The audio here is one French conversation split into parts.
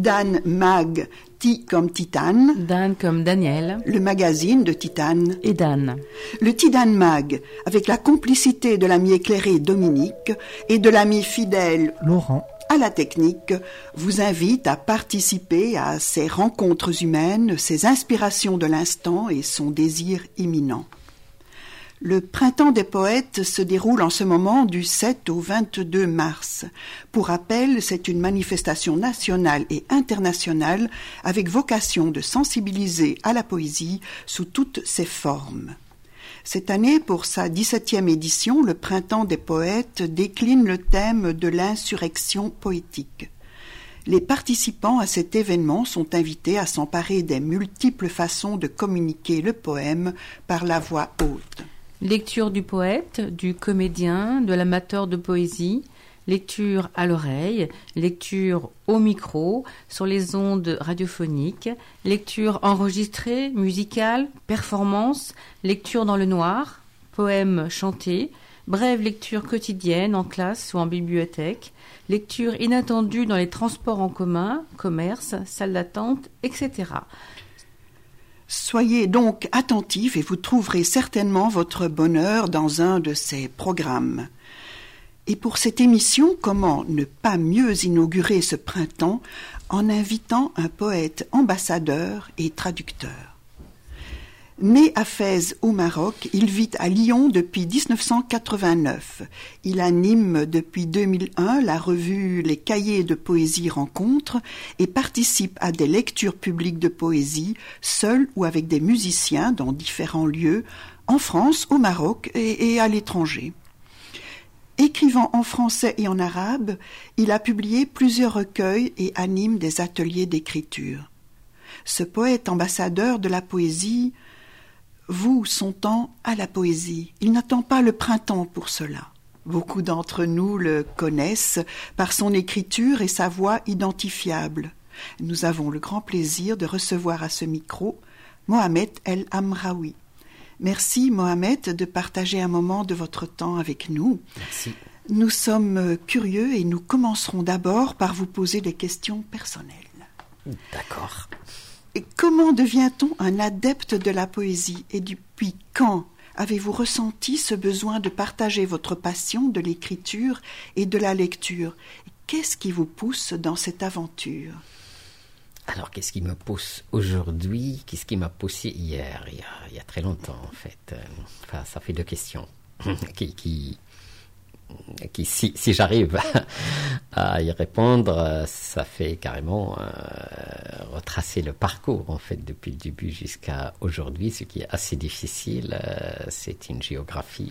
Tidan Mag, Ti comme Titane. Dan comme Daniel. Le magazine de Titane. Et Dan. Le Tidan Mag, avec la complicité de l'ami éclairé Dominique et de l'ami fidèle Laurent à la technique, vous invite à participer à ces rencontres humaines, ces inspirations de l'instant et son désir imminent. Le Printemps des poètes se déroule en ce moment du 7 au 22 mars. Pour rappel, c'est une manifestation nationale et internationale avec vocation de sensibiliser à la poésie sous toutes ses formes. Cette année, pour sa 17e édition, le Printemps des poètes décline le thème de l'insurrection poétique. Les participants à cet événement sont invités à s'emparer des multiples façons de communiquer le poème par la voix haute. Lecture du poète, du comédien, de l'amateur de poésie, lecture à l'oreille, lecture au micro, sur les ondes radiophoniques, lecture enregistrée, musicale, performance, lecture dans le noir, poème chanté, brève lecture quotidienne en classe ou en bibliothèque, lecture inattendue dans les transports en commun, commerce, salle d'attente, etc. Soyez donc attentifs et vous trouverez certainement votre bonheur dans un de ces programmes. Et pour cette émission, comment ne pas mieux inaugurer ce printemps en invitant un poète ambassadeur et traducteur. Né à Fès au Maroc, il vit à Lyon depuis 1989. Il anime depuis 2001 la revue Les Cahiers de poésie rencontres et participe à des lectures publiques de poésie, seul ou avec des musiciens dans différents lieux, en France, au Maroc et à l'étranger. Écrivant en français et en arabe, il a publié plusieurs recueils et anime des ateliers d'écriture. Ce poète ambassadeur de la poésie voue son temps à la poésie. Il n'attend pas le printemps pour cela. Beaucoup d'entre nous le connaissent par son écriture et sa voix identifiable. Nous avons le grand plaisir de recevoir à ce micro Mohamed El Amraoui. Merci Mohamed de partager un moment de votre temps avec nous. Merci. Nous sommes curieux et nous commencerons d'abord par vous poser des questions personnelles. D'accord. Et comment devient-on un adepte de la poésie et depuis quand avez-vous ressenti ce besoin de partager votre passion de l'écriture et de la lecture? Qu'est-ce qui vous pousse dans cette aventure? Alors, qu'est-ce qui me pousse aujourd'hui? Qu'est-ce qui m'a poussé hier? Il y a très longtemps, en fait. Enfin, ça fait deux questions qui si j'arrive à y répondre, ça fait carrément retracer le parcours, en fait, depuis le début jusqu'à aujourd'hui, ce qui est assez difficile. C'est une géographie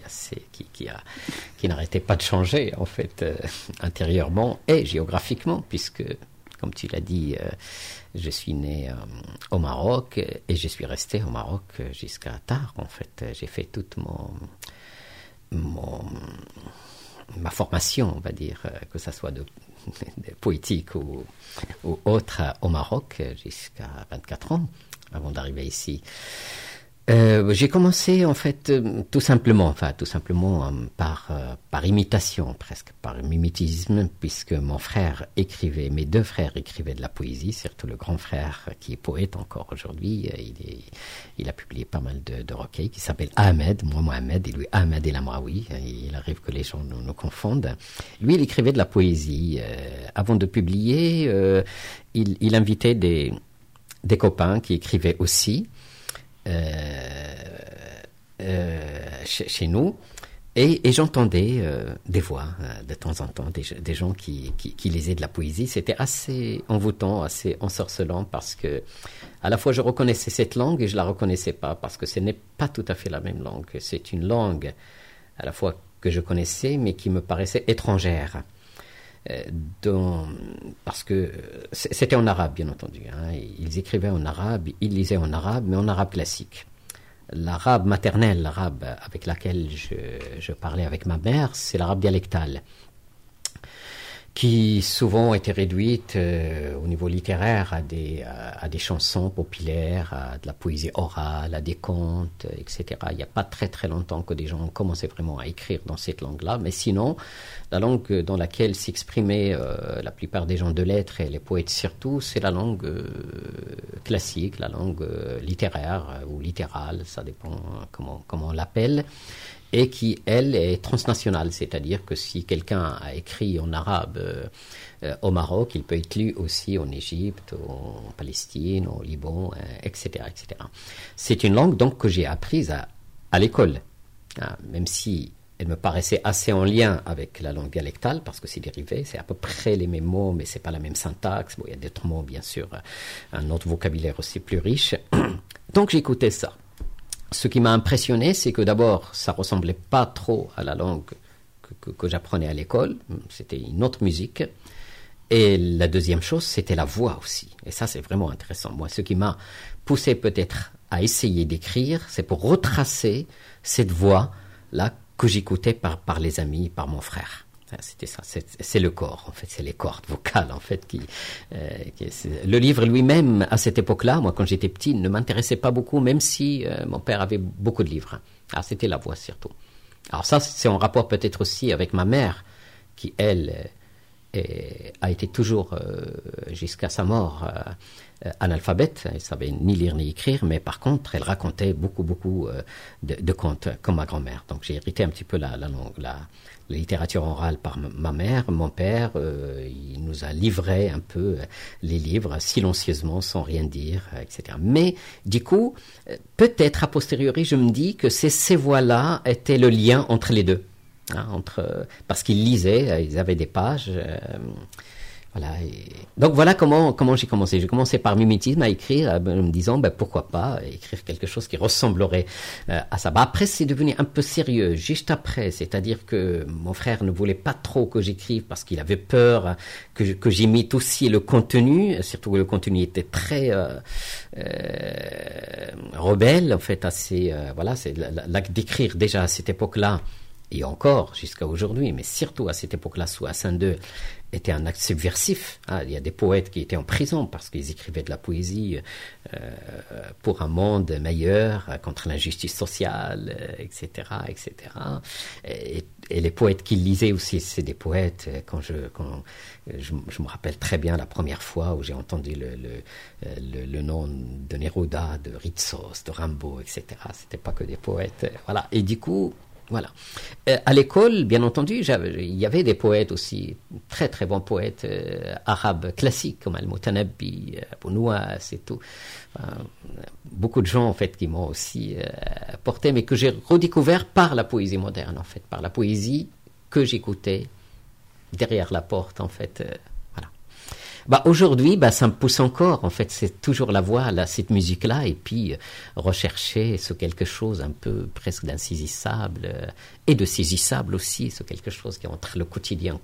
qui n'arrêtait pas de changer, en fait, intérieurement et géographiquement, puisque, comme tu l'as dit, je suis né au Maroc et je suis resté au Maroc jusqu'à tard, en fait. J'ai fait toute ma formation, on va dire, que ça soit de poétique ou autre au Maroc jusqu'à 24 ans, avant d'arriver ici. J'ai commencé en fait tout simplement par imitation, presque par mimétisme, puisque mon frère écrivait, mes deux frères écrivaient de la poésie, surtout le grand frère qui est poète encore aujourd'hui. Il a publié pas mal de recueils qui s'appellent Ahmed, moi Mohamed et lui Ahmed El Amraoui. Il arrive que les gens nous confondent. Lui, il écrivait de la poésie. Avant de publier, il invitait des copains qui écrivaient aussi. Chez nous et j'entendais des voix de temps en temps, des gens qui lisaient de la poésie. C'était assez envoûtant, assez ensorcelant, parce que à la fois je reconnaissais cette langue et je la reconnaissais pas, parce que ce n'est pas tout à fait la même langue. C'est une langue à la fois que je connaissais mais qui me paraissait étrangère. Parce que c'était en arabe, bien entendu. Ils écrivaient en arabe, ils lisaient en arabe, mais en arabe classique. L'arabe maternel, l'arabe avec laquelle je parlais avec ma mère, c'est l'arabe dialectal, qui souvent étaient réduites au niveau littéraire à des chansons populaires, à de la poésie orale, à des contes, etc. Il n'y a pas très très longtemps que des gens ont commencé vraiment à écrire dans cette langue-là, mais sinon, la langue dans laquelle s'exprimaient la plupart des gens de lettres et les poètes surtout, c'est la langue classique, la langue littéraire ou littérale, ça dépend comment on l'appelle, et qui, elle, est transnationale, c'est-à-dire que si quelqu'un a écrit en arabe au Maroc, il peut être lu aussi en Égypte, en Palestine, au Liban, etc., etc. C'est une langue donc que j'ai apprise à l'école, même si elle me paraissait assez en lien avec la langue dialectale, parce que c'est dérivé, c'est à peu près les mêmes mots, mais c'est pas la même syntaxe. Bon, il y a d'autres mots, bien sûr, un autre vocabulaire aussi plus riche. Donc j'écoutais ça. Ce qui m'a impressionné, c'est que d'abord, ça ressemblait pas trop à la langue que j'apprenais à l'école. C'était une autre musique. Et la deuxième chose, c'était la voix aussi. Et ça, c'est vraiment intéressant. Moi, ce qui m'a poussé peut-être à essayer d'écrire, c'est pour retracer cette voix-là que j'écoutais par les amis, par mon frère. C'était ça, c'est le corps, en fait, c'est les cordes vocales, en fait, le livre lui-même, à cette époque-là, moi, quand j'étais petit, ne m'intéressait pas beaucoup, même si mon père avait beaucoup de livres. Alors, c'était la voix, surtout. Alors ça, c'est en rapport peut-être aussi avec ma mère, qui, elle, a été toujours, jusqu'à sa mort, analphabète. Elle ne savait ni lire ni écrire, mais par contre, elle racontait beaucoup de contes, comme ma grand-mère. Donc, j'ai hérité un petit peu la littérature orale par ma mère. Mon père, il nous a livré un peu les livres silencieusement, sans rien dire, etc. Mais du coup, peut-être a posteriori, je me dis que ces voix-là étaient le lien entre les deux. Parce qu'ils lisaient, ils avaient des pages. Voilà. Donc voilà comment j'ai commencé. J'ai commencé par mimétisme à écrire, en me disant pourquoi pas écrire quelque chose qui ressemblerait à ça. Après, c'est devenu un peu sérieux juste après, c'est-à-dire que mon frère ne voulait pas trop que j'écrive parce qu'il avait peur que j'imite aussi le contenu, surtout que le contenu était très rebelle, en fait, assez c'est l'acte d'écrire déjà à cette époque-là. Et encore jusqu'à aujourd'hui, mais surtout à cette époque-là, sous Hassan II, était un acte subversif. Il y a des poètes qui étaient en prison parce qu'ils écrivaient de la poésie pour un monde meilleur, contre l'injustice sociale, etc., etc. Et les poètes qui lisaient aussi, c'est des poètes. Quand je me rappelle très bien la première fois où j'ai entendu le nom de Neruda, de Ritsos, de Rimbaud, etc. C'était pas que des poètes. Voilà. Et du coup. Voilà. À l'école, bien entendu, il y avait des poètes aussi, très très bons poètes arabes classiques comme Al-Mutanabbi, Abou Nuwas et tout. Beaucoup de gens en fait qui m'ont aussi porté, mais que j'ai redécouvert par la poésie moderne en fait, par la poésie que j'écoutais derrière la porte en fait. Aujourd'hui, ça me pousse encore. En fait, c'est toujours la voix, cette musique-là, et puis rechercher ce quelque chose un peu presque d'insaisissable et de saisissable aussi, ce quelque chose qui est entre le quotidien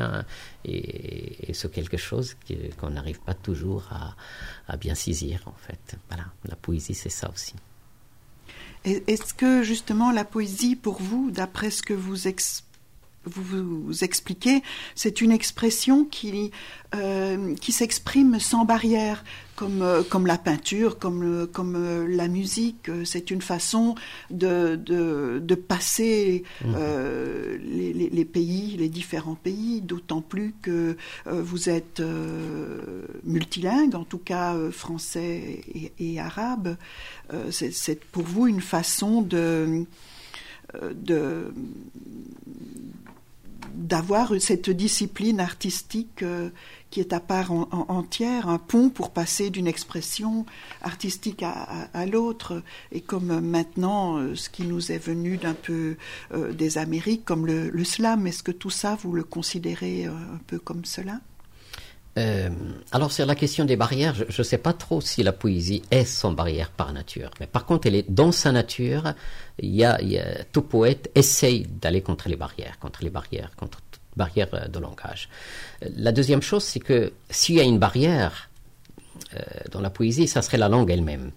et ce quelque chose qu'on n'arrive pas toujours à bien saisir, en fait. Voilà, la poésie, c'est ça aussi. Est-ce que justement la poésie, pour vous, d'après ce que vous expliquez, c'est une expression qui s'exprime sans barrière, comme la peinture, comme la musique. C'est une façon de passer les pays, les différents pays, d'autant plus que vous êtes multilingue, en tout cas français et arabe. C'est pour vous une façon d'avoir cette discipline artistique qui est à part entière, un pont pour passer d'une expression artistique à l'autre. Et comme maintenant, ce qui nous est venu d'un peu des Amériques, comme le slam, est-ce que tout ça, vous le considérez un peu comme cela ? Alors sur la question des barrières, je ne sais pas trop si la poésie est sans barrière par nature, mais par contre elle est dans sa nature. Tout poète essaye d'aller contre les barrières, contre toute barrière de langage. La deuxième chose, c'est que s'il y a une barrière dans la poésie, ça serait la langue elle-même.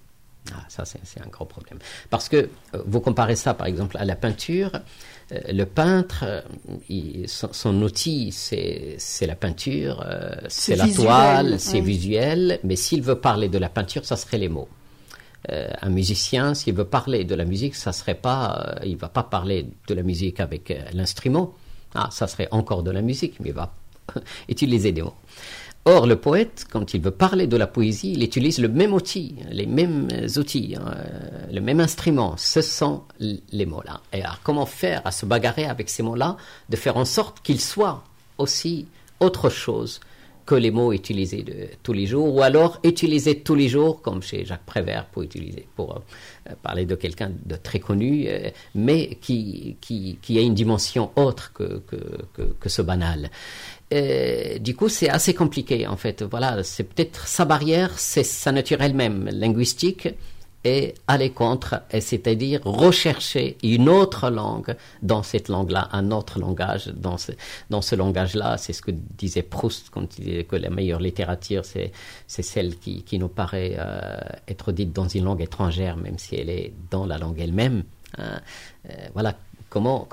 Ça, c'est un gros problème. Parce que vous comparez ça, par exemple, à la peinture. Le peintre, son outil, c'est la peinture, c'est la toile, c'est visuel. Mais s'il veut parler de la peinture, ça serait les mots. Un musicien, s'il veut parler de la musique, ça serait pas, il va pas parler de la musique avec l'instrument. Ça serait encore de la musique, mais il va utiliser des mots. Or, le poète, quand il veut parler de la poésie, il utilise le même outil, les mêmes outils, le même instrument. Ce sont les mots-là. Et alors, comment faire à se bagarrer avec ces mots-là, de faire en sorte qu'ils soient aussi autre chose que les mots utilisés de tous les jours, ou alors utilisés tous les jours, comme chez Jacques Prévert, pour parler de quelqu'un de très connu, mais qui a une dimension autre que ce banal. Du coup, c'est assez compliqué, en fait. Voilà, c'est peut-être sa barrière, c'est sa nature elle-même, linguistique, et aller contre, et c'est-à-dire rechercher une autre langue dans cette langue-là, un autre langage dans ce langage-là. C'est ce que disait Proust quand il disait que la meilleure littérature, c'est celle qui nous paraît être dite dans une langue étrangère, même si elle est dans la langue elle-même. Voilà, comment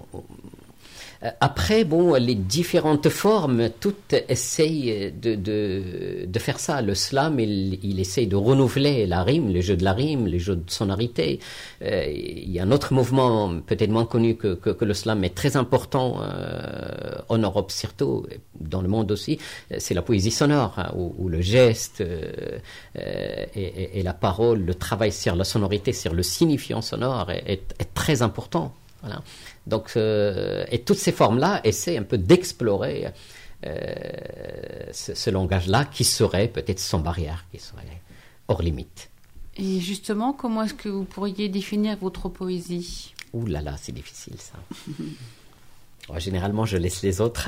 après, les différentes formes, toutes essayent de faire ça. Le slam, il essaye de renouveler la rime, le jeu de la rime, le jeu de sonorité. Il y a un autre mouvement, peut-être moins connu que le slam, mais très important en Europe surtout, dans le monde aussi, c'est la poésie sonore, où le geste et la parole, le travail sur la sonorité, sur le signifiant sonore est très important. Voilà. Donc, et toutes ces formes-là essaient un peu d'explorer ce langage-là qui serait peut-être sans barrière, qui serait hors limite. Et justement, comment est-ce que vous pourriez définir votre poésie ? Ouh là là, c'est difficile ça. Généralement, je laisse les autres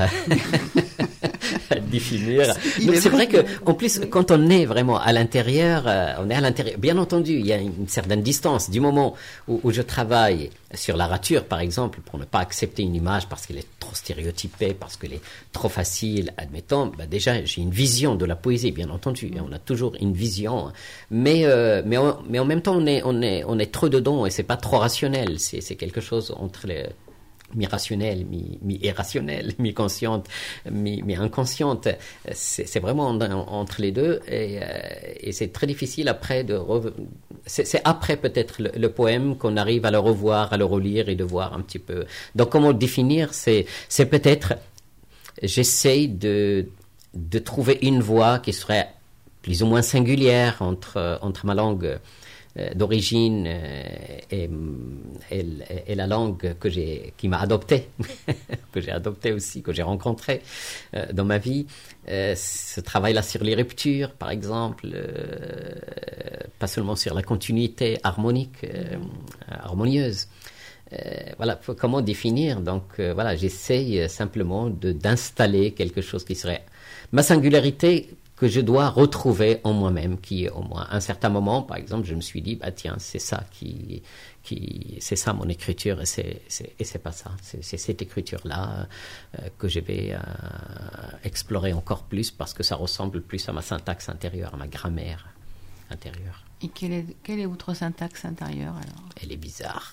définir. Donc, c'est vrai que, en plus, quand on est vraiment à l'intérieur, on est à l'intérieur. Bien entendu, il y a une certaine distance. Du moment où je travaille sur la rature, par exemple, pour ne pas accepter une image parce qu'elle est trop stéréotypée, parce qu'elle est trop facile, admettons, déjà, j'ai une vision de la poésie, bien entendu. Et on a toujours une vision. Mais en même temps, on est trop dedans et c'est pas trop rationnel. C'est quelque chose entre les mi-rationnelle, mi-irrationnelle, mi-consciente, mi-inconsciente. C'est vraiment entre les deux et c'est très difficile après c'est après peut-être le poème qu'on arrive à le revoir, à le relire et de voir un petit peu. Donc comment le définir, c'est peut-être, j'essaye de trouver une voix qui serait plus ou moins singulière entre ma langue d'origine et la langue qui m'a adopté, que j'ai adopté aussi, que j'ai rencontré dans ma vie. Ce travail-là sur les ruptures, par exemple, pas seulement sur la continuité harmonique, harmonieuse. Voilà, comment définir. Donc voilà, j'essaye simplement d'installer quelque chose qui serait ma singularité, que je dois retrouver en moi-même, qui au moins à un certain moment, par exemple, je me suis dit, tiens, c'est ça c'est ça mon écriture, et c'est pas ça. C'est cette écriture-là que je vais explorer encore plus, parce que ça ressemble plus à ma syntaxe intérieure, à ma grammaire intérieure. Et quelle est votre syntaxe intérieure alors ? Elle est bizarre.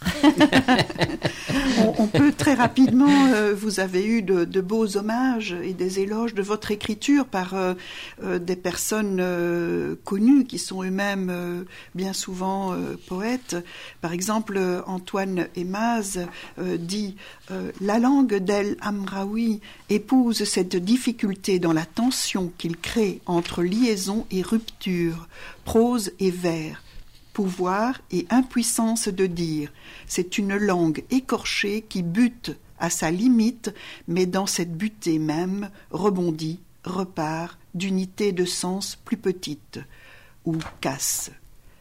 On peut très rapidement, vous avez eu de beaux hommages et des éloges de votre écriture par des personnes connues qui sont eux-mêmes bien souvent poètes. Par exemple, Antoine Aimaz dit « La langue d'El Amraoui épouse cette difficulté dans la tension qu'il crée entre liaison et rupture, prose et vers, pouvoir et impuissance de dire. C'est une langue écorchée qui bute à sa limite, mais dans cette butée même rebondit, repart d'unité de sens plus petite, ou casse. »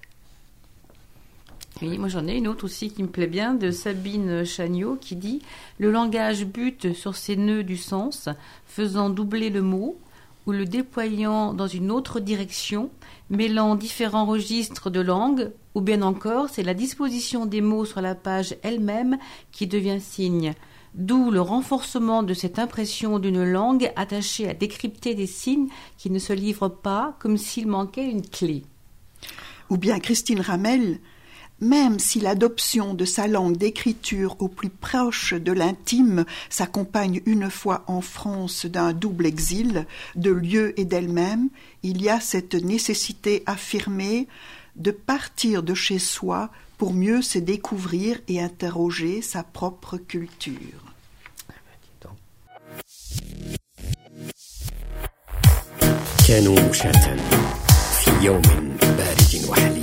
Oui, moi j'en ai une autre aussi qui me plaît bien, de Sabine Chagnot, qui dit « Le langage bute sur ses nœuds du sens, faisant doubler le mot, ou le déployant dans une autre direction, mêlant différents registres de langue, ou bien encore, c'est la disposition des mots sur la page elle-même qui devient signe. D'où le renforcement de cette impression d'une langue attachée à décrypter des signes qui ne se livrent pas, comme s'il manquait une clé. » ou bien Christine Ramel, même si l'adoption de sa langue d'écriture au plus proche de l'intime s'accompagne une fois en France d'un double exil, de lieu et d'elle-même, il y a cette nécessité affirmée de partir de chez soi pour mieux se découvrir et interroger sa propre culture. كانوا مشاة في يوم بارد وحلي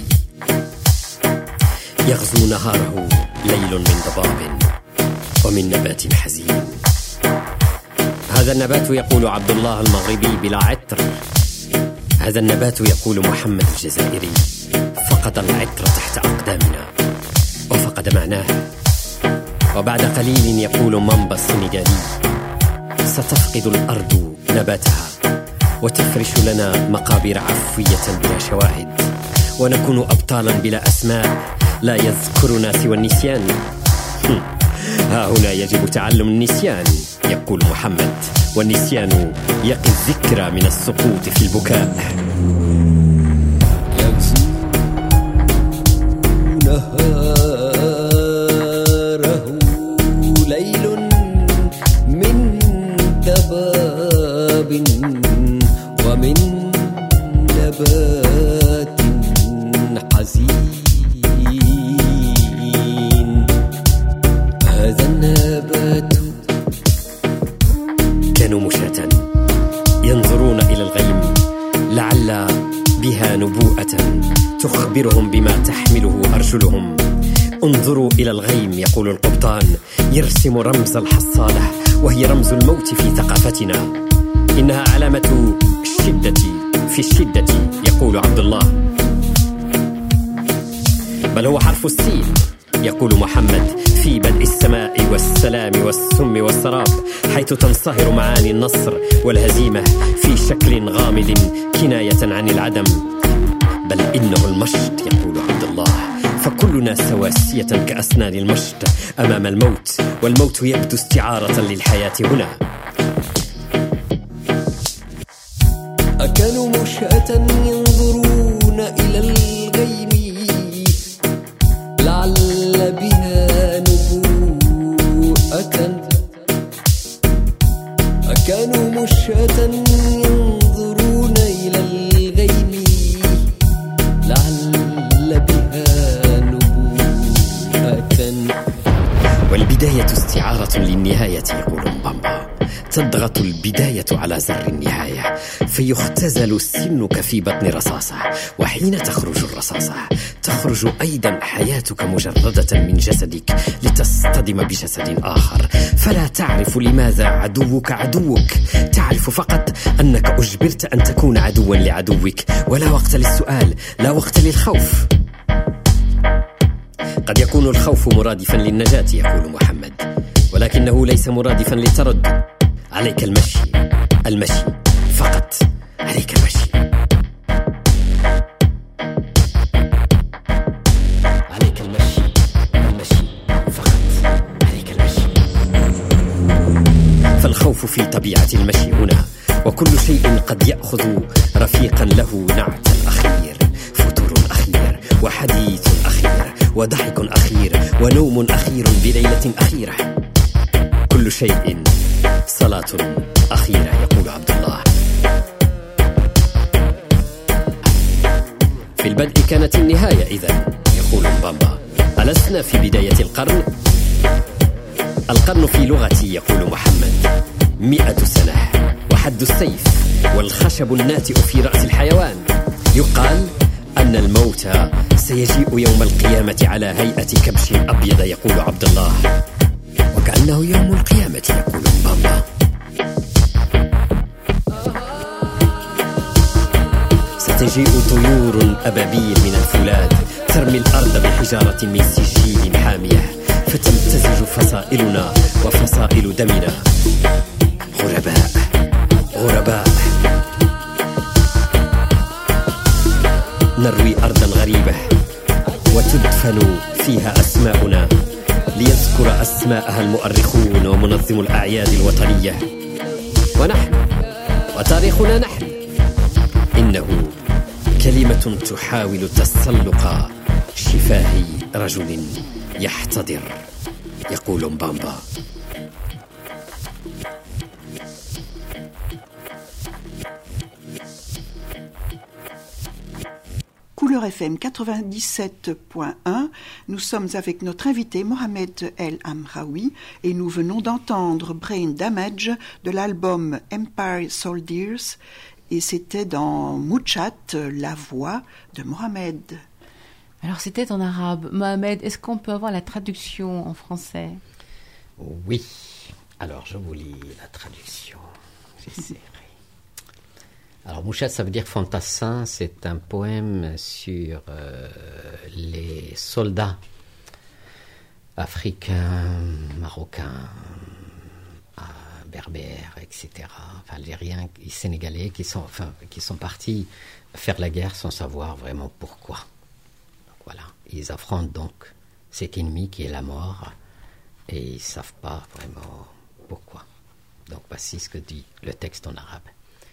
يغزو نهاره ليل من ضباب ومن نبات حزين. هذا النبات يقول عبد الله المغربي بلا عطر، هذا النبات يقول محمد الجزائري فقد العطر تحت أقدامنا وفقد معناه. وبعد قليل يقول مامبا السنغالي ستفقد الأرض نباتها وتفرش لنا مقابر عفوية بلا شواهد، ونكون أبطالا بلا أسماء لا يذكرنا سوى النسيان. ها هنا يجب تعلم النسيان يقول محمد، والنسيان يقي الذكرى من السقوط في البكاء. يغزو نهاره ليل من ضباب ومن نبات حزين. هذا النبات كانوا مشاة ينظرون إلى الغيم لعل بها نبوءة تخبرهم بما تحمله أرجلهم. انظروا إلى الغيم يقول القبطان، يرسم رمز الحصالة وهي رمز الموت في ثقافتنا. إنها علامة الشدة في الشدة يقول عبد الله، بل هو حرف السين يقول محمد في بدء السماء والسلام والسم والسراب، حيث تنصهر معاني النصر والهزيمة في شكل غامض كناية عن العدم. بل إنه المشط يقول عبد الله، فكلنا سواسية كأسنان المشط أمام الموت، والموت يبدو استعارة للحياة هنا. أكانوا مشاة ينظرون إلى الغيم لعل بها نبوءة. أكانوا مشاة ينظرون إلى الغيم لعل بها نبوءة. والبداية استعارة للنهاية يقول مبامبا، تضغط البداية على زر النهاية فيختزل السنك في بطن رصاصة، وحين تخرج الرصاصة تخرج أيضا حياتك مجردة من جسدك لتصطدم بجسد آخر. فلا تعرف لماذا عدوك عدوك، تعرف فقط أنك أجبرت أن تكون عدوا لعدوك، ولا وقت للسؤال، لا وقت للخوف. قد يكون الخوف مرادفا للنجاة يقول محمد، ولكنه ليس مرادفا للتردد. عليك المشي، المشي فقط، عليك المشي، عليك المشي، المشي فقط، عليك المشي. فالخوف في طبيعة المشي هنا، وكل شيء قد يأخذ رفيقا له نعت الأخير، فتور أخير وحديث أخير وضحك أخير ونوم أخير بليلة أخيرة. كل شيء صلاة أخيرة يقول عبد الله. في البدء كانت النهاية إذن يقول مبامبا. ألسنا في بداية القرن؟ القرن في لغتي يقول محمد 100 سنة، وحد السيف والخشب الناتئ في رأس الحيوان. يقال أن الموت سيجيء يوم القيامة على هيئة كبش أبيض يقول عبد الله، وكأنه يوم القيامة يقول مبامبا. ستجيء طيور أبابيل من الفولاذ ترمي الأرض بحجارة من سجيل حامية، فتمتزج فصائلنا وفصائل دمنا. غرباء غرباء، نروي أرضا غريبة وتدفن فيها أسماؤنا ليذكر أسماءها المؤرخون ومنظم الأعياد الوطنية. ونحن وتاريخنا نحن، إنه كلمة تحاول تسلق شفاه رجل يحتضر يقول مبامبا. Couleur FM 97.1, nous sommes avec notre invité Mohamed El Amraoui et nous venons d'entendre Brain Damage de l'album Empire Soldiers et c'était dans Mouchat, la voix de Mohamed. Alors c'était en arabe. Mohamed, est-ce qu'on peut avoir la traduction en français? Oui. Alors je vous lis la traduction. J'essaierai. Alors Mouchat, ça veut dire fantassin. C'est un poème sur les soldats africains, marocains, berbères, etc. Enfin, algériens et sénégalais qui sont partis faire la guerre sans savoir vraiment pourquoi. Donc, voilà, ils affrontent donc cet ennemi qui est la mort et ils ne savent pas vraiment pourquoi. Donc voici ce que dit le texte en arabe.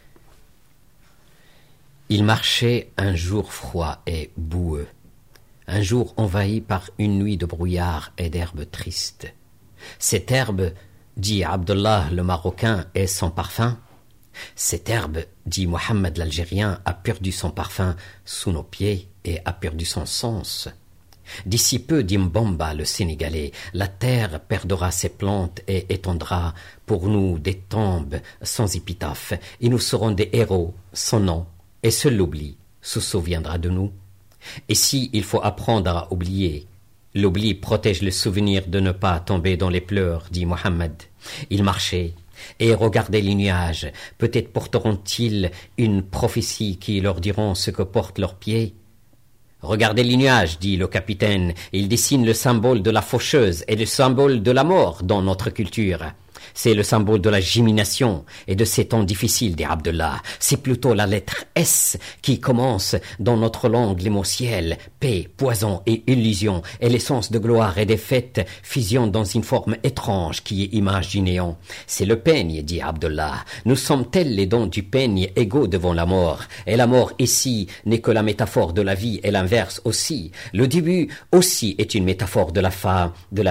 Il marchait un jour froid et boueux, un jour envahi par une nuit de brouillard et d'herbes tristes. Cette herbe, dit Abdullah le Marocain, est sans parfum. Cette herbe, dit Mohammed l'Algérien, a perdu son parfum sous nos pieds et a perdu son sens. D'ici peu, dit Mbamba le Sénégalais, la terre perdra ses plantes et étendra pour nous des tombes sans épitaphe, et nous serons des héros sans nom. Et seul l'oubli se souviendra de nous. Et si il faut apprendre à oublier, l'oubli protège le souvenir de ne pas tomber dans les pleurs, dit Mohammed. Il marchait et regardait les nuages. Peut-être porteront-ils une prophétie qui leur diront ce que portent leurs pieds. Regardez les nuages, dit le capitaine. Ils dessinent le symbole de la faucheuse et le symbole de la mort dans notre culture. C'est le symbole de la gémination et de ces temps difficiles, dit Abdullah. C'est plutôt la lettre S qui commence dans notre langue l'émotionnel, paix, poison et illusion, et l'essence de gloire et des fêtes fusionnent dans une forme étrange qui est image du néant. C'est le peigne, dit Abdullah. Nous sommes tels les dons du peigne égaux devant la mort. Et la mort ici n'est que la métaphore de la vie et l'inverse aussi. Le début aussi est une métaphore de la fin,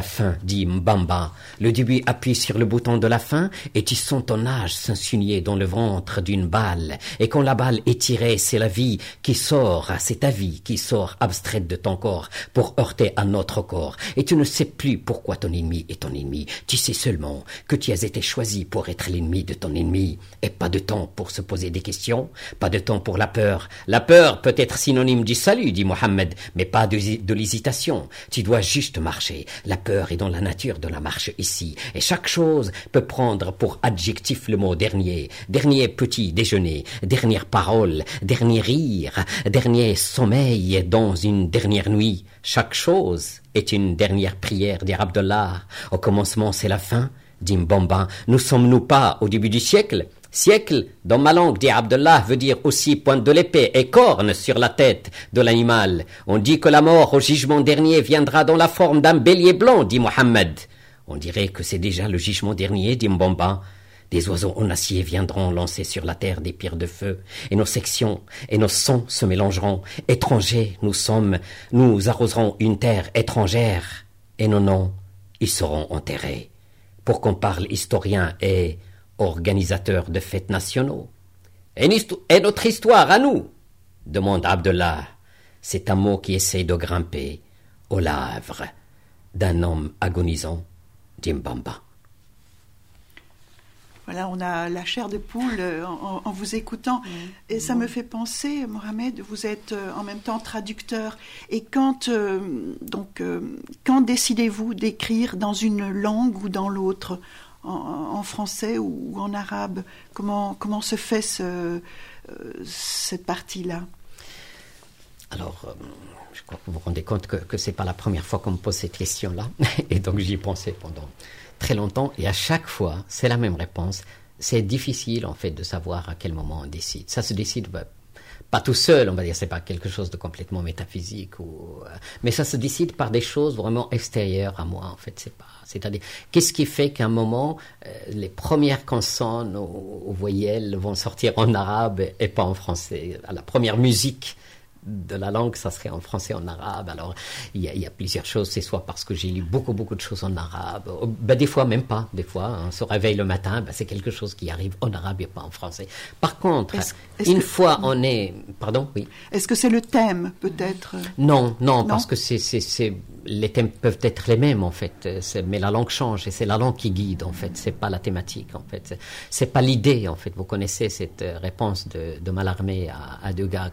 dit Mbamba. Le début appuie sur le bouton de la fin et tu sens ton âge s'insinuer dans le ventre d'une balle. Et quand la balle est tirée, c'est la vie qui sort, c'est ta vie qui sort abstraite de ton corps pour heurter à notre corps. Et tu ne sais plus pourquoi ton ennemi est ton ennemi. Tu sais seulement que tu as été choisi pour être l'ennemi de ton ennemi. Et pas de temps pour se poser des questions, pas de temps pour la peur. La peur peut être synonyme du salut, dit Mohammed, mais pas de l'hésitation. Tu dois juste marcher. La peur est dans la nature de la marche ici. Et chaque chose peut prendre pour adjectif le mot dernier. Dernier petit déjeuner, dernière parole, dernier rire, dernier sommeil dans une dernière nuit. Chaque chose est une dernière prière, dit Abdullah. Au commencement, c'est la fin, dit Mbamba. Nous sommes-nous pas au début du siècle? Siècle, dans ma langue, dit Abdullah, veut dire aussi pointe de l'épée et corne sur la tête de l'animal. On dit que la mort au jugement dernier viendra dans la forme d'un bélier blanc, dit Mohammed. On dirait que c'est déjà le jugement dernier, dit Mbamba. Des oiseaux en acier viendront lancer sur la terre des pierres de feu, et nos sections et nos sangs se mélangeront. Étrangers nous sommes, nous arroserons une terre étrangère, et nos noms y seront enterrés. Pour qu'on parle historien et organisateur de fêtes nationaux. Et notre histoire à nous, demande Abdullah. C'est un mot qui essaie de grimper aux lèvres d'un homme agonisant, dit Mbamba. Voilà, on a la chair de poule en vous écoutant. Et ça me fait penser, Mohamed, vous êtes en même temps traducteur. Et quand décidez-vous d'écrire dans une langue ou dans l'autre, en français ou en arabe? Comment se fait cette partie-là? Alors, je crois que vous vous rendez compte que ce n'est pas la première fois qu'on me pose cette question-là. Et donc j'y pensais pendant très longtemps. Et à chaque fois, c'est la même réponse. C'est difficile, en fait, de savoir à quel moment on décide. Ça se décide pas tout seul, on va dire. C'est pas quelque chose de complètement métaphysique. Mais ça se décide par des choses vraiment extérieures à moi, en fait. C'est-à-dire, qu'est-ce qui fait qu'à un moment, les premières consonnes aux voyelles vont sortir en arabe et pas en français? La première musique de la langue, ça serait en français, en arabe. Alors, il y a plusieurs choses. C'est soit parce que j'ai lu beaucoup de choses en arabe. Des fois, même pas. Des fois, on se réveille le matin, c'est quelque chose qui arrive en arabe et pas en français. Par contre, fois on est... Pardon, oui. Est-ce que c'est le thème, peut-être? Non, parce que les thèmes peuvent être les mêmes, en fait. Mais la langue change et c'est la langue qui guide, en fait. C'est pas la thématique, en fait. C'est pas l'idée, en fait. Vous connaissez cette réponse de Mallarmé à Degas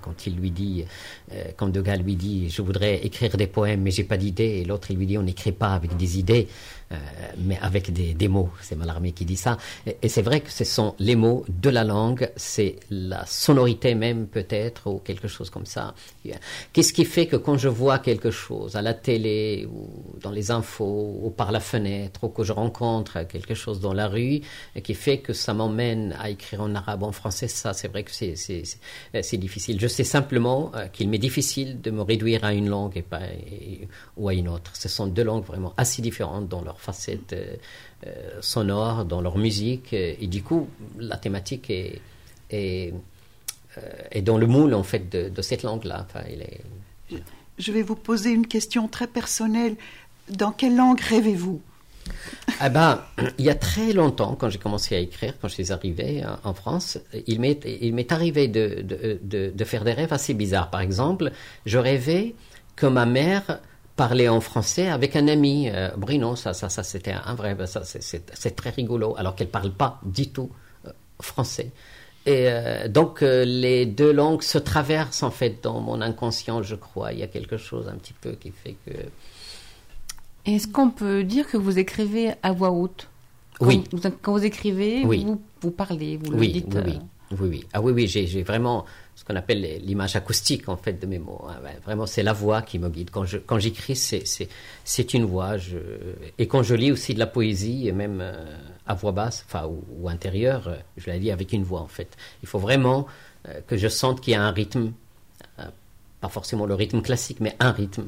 quand Degas lui dit « Je voudrais écrire des poèmes, mais j'ai pas d'idée ». Et l'autre, il lui dit « On n'écrit pas avec des idées, mais avec des mots ». C'est Mallarmé qui dit ça. Et c'est vrai que ce sont les mots de la langue, c'est la sonorité même, peut-être, ou quelque chose comme ça. Qu'est-ce qui fait que quand je vois quelque chose à la télé, ou dans les infos, ou par la fenêtre, ou que je rencontre quelque chose dans la rue, qui fait que ça m'emmène à écrire en arabe, en français, ça, c'est vrai que c'est difficile. Je sais simplement qu'il m'est difficile de me réduire à une langue ou à une autre. Ce sont deux langues vraiment assez différentes dans leurs facettes sonores, dans leur musique, et du coup, la thématique est dans le moule, en fait, de cette langue-là. Enfin, Je vais vous poser une question très personnelle. Dans quelle langue rêvez-vous? Il y a très longtemps, quand j'ai commencé à écrire, quand je suis arrivé en France, il m'est arrivé de faire des rêves assez bizarres. Par exemple, je rêvais que ma mère parlait en français avec un ami. Bruno, ça c'était un vrai... c'est très rigolo, alors qu'elle ne parle pas du tout français. Et donc, les deux langues se traversent, en fait, dans mon inconscient, je crois. Il y a quelque chose un petit peu qui fait que... Est-ce qu'on peut dire que vous écrivez à voix haute? Oui. Quand vous écrivez, oui. vous parlez, vous le dites. Oui. Ah oui, j'ai vraiment ce qu'on appelle l'image acoustique, en fait, de mes mots. Vraiment, c'est la voix qui me guide. Quand j'écris, c'est une voix. Et quand je lis aussi de la poésie, et même à voix basse, ou intérieure, je la lis avec une voix, en fait. Il faut vraiment que je sente qu'il y a un rythme, pas forcément le rythme classique, mais un rythme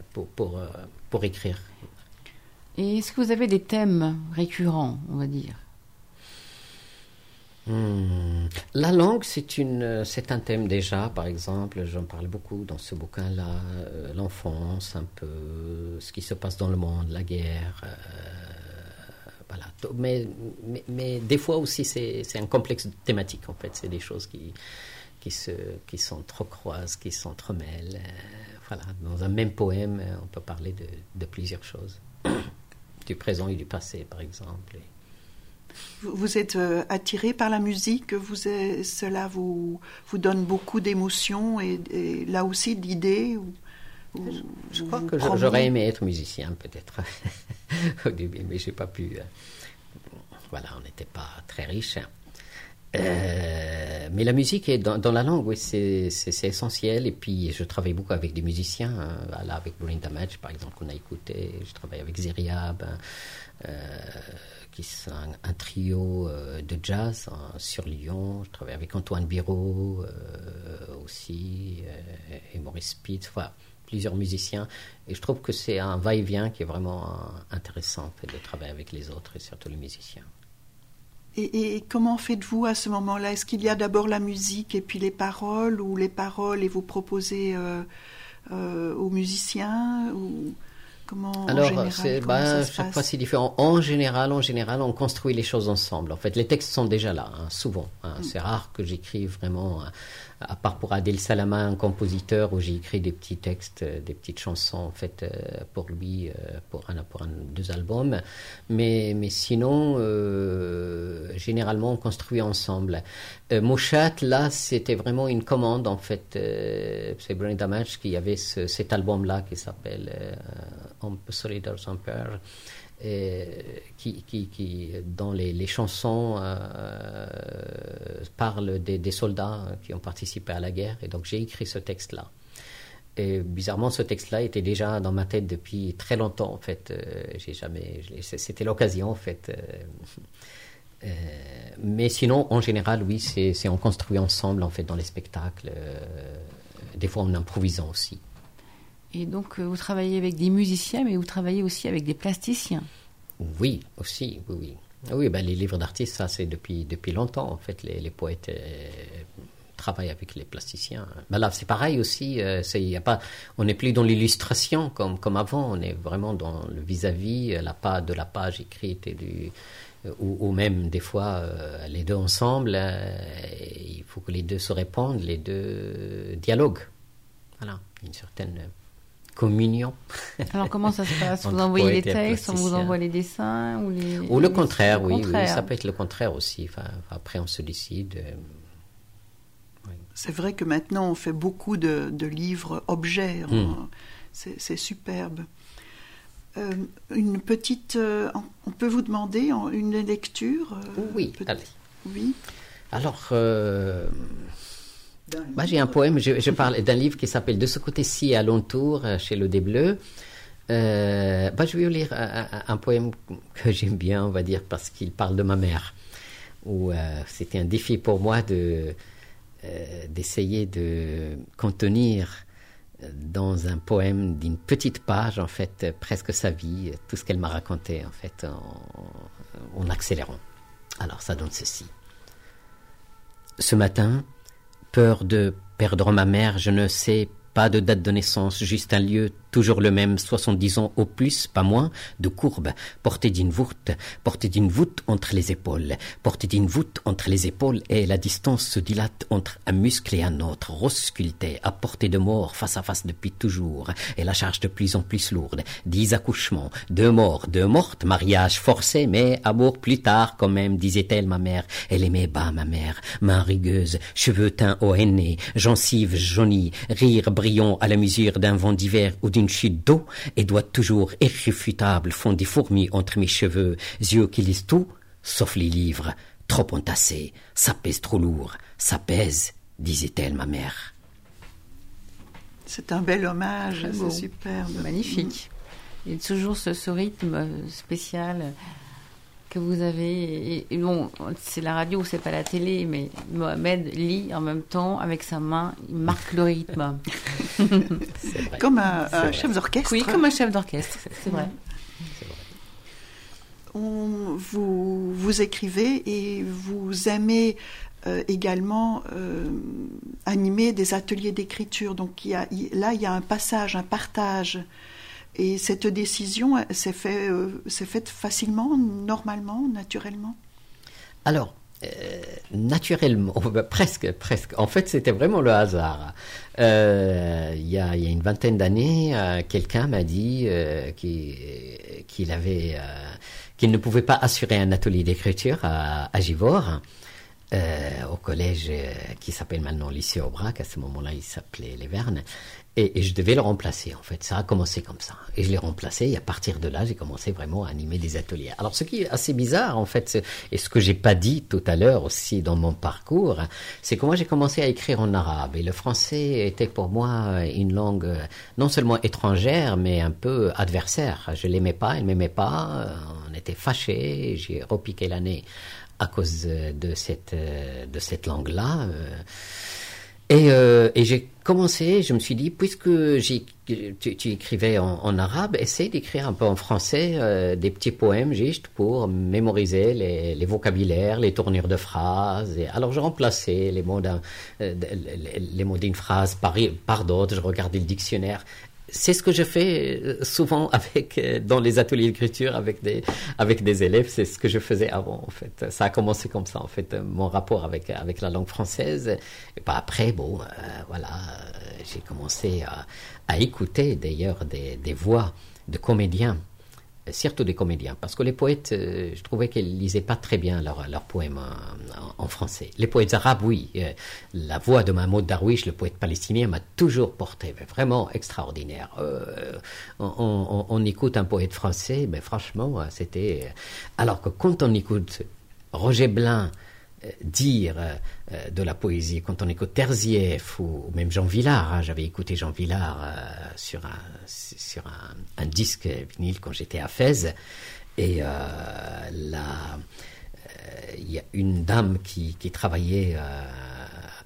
pour écrire. Et est-ce que vous avez des thèmes récurrents, on va dire? La langue, c'est un thème déjà, par exemple, j'en parle beaucoup dans ce bouquin-là, l'enfance, un peu, ce qui se passe dans le monde, la guerre, voilà. Mais des fois aussi, c'est un complexe thématique, en fait, c'est des choses qui s'entrecroisent, qui s'entremêlent. Voilà, dans un même poème, on peut parler de plusieurs choses, du présent et du passé, par exemple. Vous êtes attiré par la musique, cela vous donne beaucoup d'émotions et là aussi d'idées Je crois que j'aurais aimé être musicien, peut-être, au début, mais j'ai pas pu. Voilà, on n'était pas très riches. Mais la musique est dans la langue, oui, c'est essentiel. Et puis, je travaille beaucoup avec des musiciens. Là, avec Brain Damage, par exemple, qu'on a écouté. Je travaille avec Ziriab, qui est un trio de jazz sur Lyon. Je travaille avec Antoine Biro aussi, et Maurice Spitz. Voilà, plusieurs musiciens. Et je trouve que c'est un va-et-vient qui est vraiment intéressant, en fait, de travailler avec les autres et surtout les musiciens. Et comment faites-vous à ce moment-là? Est-ce qu'il y a d'abord la musique et puis les paroles, ou les paroles et vous proposez aux musiciens, ou comment? Alors, en général, chaque fois c'est différent. En général, on construit les choses ensemble. En fait, les textes sont déjà là, souvent. C'est rare que j'écrive vraiment, à part pour Adel Salama, un compositeur, où j'ai écrit des petits textes, des petites chansons, en fait, pour lui, pour deux albums. Mais sinon, généralement, on construit ensemble. Mouchat, là, c'était vraiment une commande, en fait. C'est Brain Damage qui avait cet album-là qui s'appelle On peut solidaire sans peur, qui dans les chansons parle des soldats qui ont participé à la guerre. Et donc j'ai écrit ce texte-là. Et bizarrement, ce texte-là était déjà dans ma tête depuis très longtemps, en fait. C'était l'occasion, en fait. Mais sinon, en général, oui, c'est on construit ensemble, en fait, dans les spectacles. Des fois, en improvisant aussi. Et donc, vous travaillez avec des musiciens, mais vous travaillez aussi avec des plasticiens. Oui, aussi, oui. Oui, les livres d'artistes, ça, c'est depuis longtemps, en fait. Les poètes travaille avec les plasticiens. Ben là, c'est pareil aussi. On n'est plus dans l'illustration comme avant. On est vraiment dans le vis-à-vis, de la page écrite ou même des fois les deux ensemble. Il faut que les deux se répondent, les deux dialoguent. Voilà, une certaine communion. Alors comment ça se passe? Vous envoyez les textes, on vous envoie les dessins ou le contraire, oui, ça peut être le contraire aussi. Après, on se décide. Oui. C'est vrai que maintenant, on fait beaucoup de livres objets. C'est superbe. Une petite... on peut vous demander une lecture Oui, allez. Oui. Alors... j'ai un poème, je parle d'un livre qui s'appelle « De ce côté-ci, alentour » chez Le Dé Bleu. Je vais vous lire un poème que j'aime bien, on va dire, parce qu'il parle de ma mère. C'était un défi pour moi d'essayer de contenir dans un poème d'une petite page, en fait, presque sa vie, tout ce qu'elle m'a raconté, en fait, en accélérant. Alors, ça donne ceci. Ce matin, peur de perdre ma mère, je ne sais pas de date de naissance, juste un lieu, toujours le même, 70 ans au plus, pas moins, de courbe, portée d'une voûte entre les épaules, et la distance se dilate entre un muscle et un autre, rosculté, à portée de mort, face à face depuis toujours, et la charge de plus en plus lourde, 10 accouchements, 2 morts, 2 mortes, mariage forcé, mais amour plus tard quand même, disait-elle ma mère, elle aimait bas ma mère, main rugueuse, cheveux teints au henné, gencives jaunies, rire brillant à la mesure d'un vent d'hiver ou d'une chute d'eau, et doigts toujours irréfutables font des fourmis entre mes cheveux, yeux qui lisent tout, sauf les livres, trop entassés, ça pèse trop lourd, ça pèse, disait-elle ma mère. C'est un bel hommage, c'est superbe. Magnifique. Il y a toujours ce rythme spécial que vous avez. Et bon, c'est la radio, c'est pas la télé, mais Mohamed lit en même temps avec sa main, il marque le rythme. C'est vrai. Comme un chef d'orchestre. Oui, comme un chef d'orchestre, c'est vrai. C'est vrai. Vous écrivez et vous aimez également animer des ateliers d'écriture. Donc il y a un passage, un partage. Et cette décision s'est faite facilement, normalement, naturellement? Alors, naturellement, presque. En fait, c'était vraiment le hasard. Il y a une vingtaine d'années, quelqu'un m'a dit qu'il ne pouvait pas assurer un atelier d'écriture à Givors, au collège qui s'appelle maintenant Lycée Aubrac. À ce moment-là, il s'appelait Les Vernes. Et je devais le remplacer, en fait. Ça a commencé comme ça. Et je l'ai remplacé, et à partir de là, j'ai commencé vraiment à animer des ateliers. Alors, ce qui est assez bizarre, en fait, et ce que j'ai pas dit tout à l'heure aussi dans mon parcours, c'est que moi, j'ai commencé à écrire en arabe. Et le français était pour moi une langue non seulement étrangère, mais un peu adversaire. Je l'aimais pas, elle m'aimait pas. On était fâchés. J'ai repiqué l'année à cause de cette langue-là. Et j'ai commencé, je me suis dit, puisque tu écrivais en arabe, essaie d'écrire un peu en français des petits poèmes juste pour mémoriser les vocabulaires, les tournures de phrases. Et alors je remplaçais les mots d'une phrase par d'autres, je regardais le dictionnaire. C'est ce que je fais souvent dans les ateliers d'écriture avec des élèves. C'est ce que je faisais avant, en fait. Ça a commencé comme ça, en fait, mon rapport avec la langue française. Et puis après, j'ai commencé à écouter d'ailleurs des voix de comédiens, surtout des comédiens, parce que les poètes, je trouvais qu'ils lisaient pas très bien leurs poèmes en français. Les poètes arabes, oui. La voix de Mahmoud Darwish, le poète palestinien, m'a toujours porté, mais vraiment extraordinaire. On écoute un poète français, mais franchement, c'était... Alors que quand on écoute Roger Blin dire de la poésie, quand on écoute Terzieff ou même Jean Vilar, j'avais écouté Jean Vilar sur un disque vinyle quand j'étais à Fès, et il y a une dame qui travaillait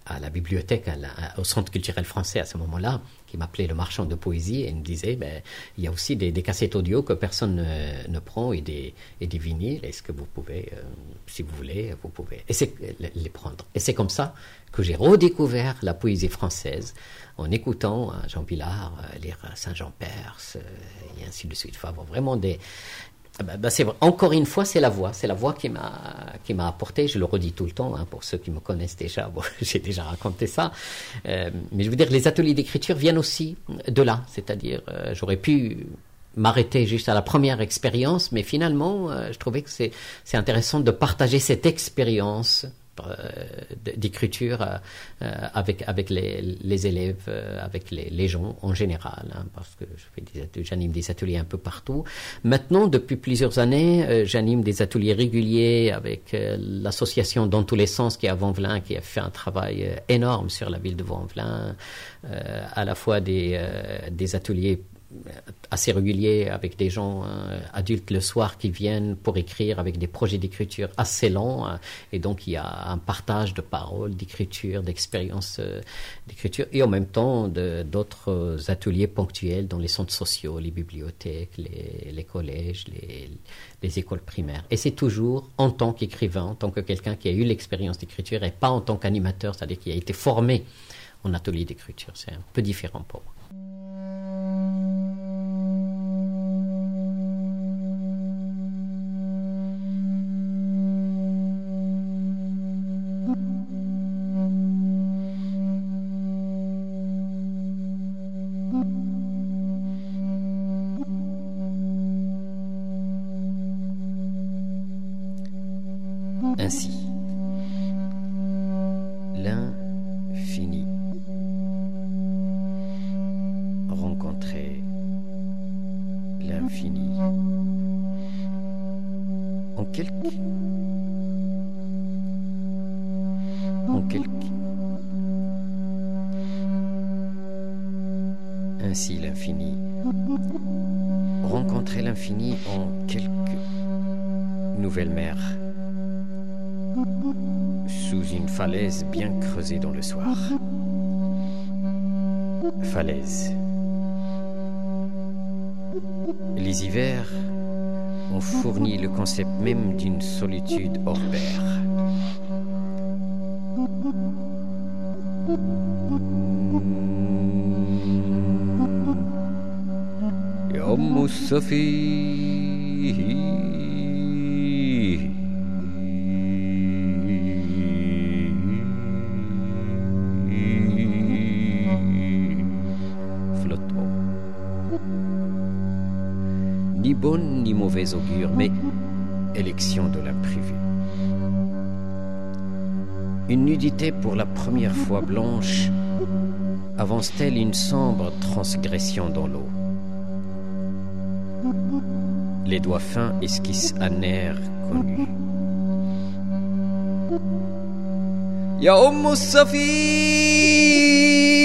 à la bibliothèque, au Centre culturel français à ce moment-là, qui m'appelait le marchand de poésie et il me disait il y a aussi des cassettes audio que personne ne prend et des vinyles. Est-ce que vous pouvez, si vous voulez, vous pouvez les prendre. Et c'est comme ça que j'ai redécouvert la poésie française en écoutant Jean Billard lire Saint-Jean Perse et ainsi de suite. Enfin, vraiment encore une fois, c'est la voix qui m'a apporté. Je le redis tout le temps, pour ceux qui me connaissent déjà. Bon, j'ai déjà raconté ça, mais je veux dire, les ateliers d'écriture viennent aussi de là. C'est-à-dire, j'aurais pu m'arrêter juste à la première expérience, mais finalement, je trouvais que c'est intéressant de partager cette expérience d'écriture avec les élèves, avec les gens en général, parce que j'anime des ateliers un peu partout. Maintenant, depuis plusieurs années, j'anime des ateliers réguliers avec l'association Dans tous les sens qui est à Vanvelin, qui a fait un travail énorme sur la ville de Vanvelin, à la fois des ateliers assez réguliers avec des gens adultes le soir qui viennent pour écrire avec des projets d'écriture assez longs, et donc il y a un partage de paroles, d'écriture, d'expériences d'écriture, et en même temps d'autres ateliers ponctuels dans les centres sociaux, les bibliothèques, les collèges, les écoles primaires. Et c'est toujours en tant qu'écrivain, en tant que quelqu'un qui a eu l'expérience d'écriture et pas en tant qu'animateur, c'est-à-dire qui a été formé en atelier d'écriture. C'est un peu différent pour moi. Ainsi, l'infini, rencontrer l'infini en quelque ainsi l'infini, rencontrer l'infini en quelque nouvelle mer, sous une falaise bien creusée dans le soir. Falaise. Les hivers ont fourni le concept même d'une solitude hors pair. Ya Musafi. Ni bonne ni mauvaise augure, mais élection de l'imprévu. Une nudité pour la première fois blanche avance-t-elle une sombre transgression dans l'eau? Les doigts fins esquissent un air connu. Ya Safi.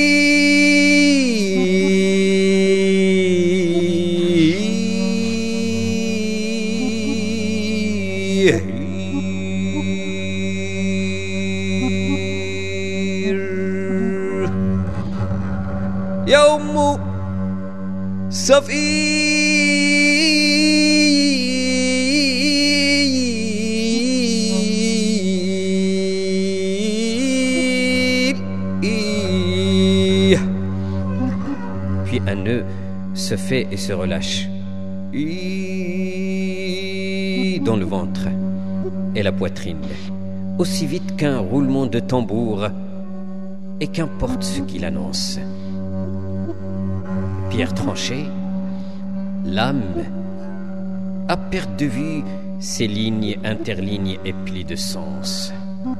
يوم صفي. Puis un nœud se fait et se relâche dans le ventre et la poitrine, aussi vite qu'un roulement de tambour, et qu'importe ce qu'il annonce. Pierre tranchée, l'âme, à perte de vue, ces lignes interlignes et plies de sens.